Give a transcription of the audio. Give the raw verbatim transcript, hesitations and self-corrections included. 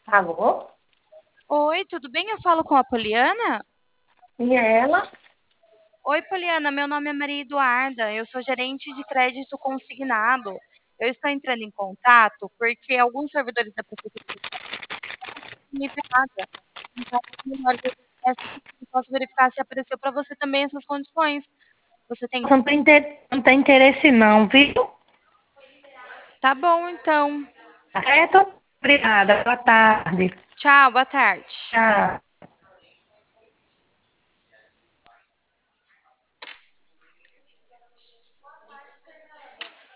Alô? Oi, tudo bem? Eu falo com a Poliana? E ela? Oi, Poliana, meu nome é Maria Eduarda, eu sou gerente de crédito consignado. Eu estou entrando em contato porque alguns servidores da prefeitura me nada. Então, melhor que eu posso verificar se apareceu para você também essas condições. Você tem? Não tem, inter... não tem interesse não, viu? Tá bom, então. Certo? Obrigada. Boa tarde. Tchau, boa tarde. Tchau.